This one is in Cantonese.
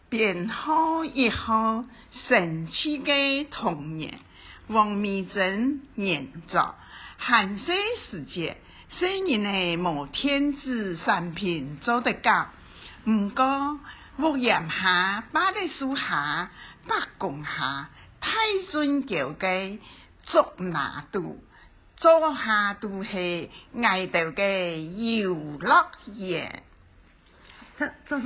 编號1號神奇的童年，王美珍演奏。寒舍時節，雖然係無電子產品做得到，不過屋檐下、芭蕾樹下、白宮下、太準橋嘅竹拿度，坐下都係愛到嘅遊樂園。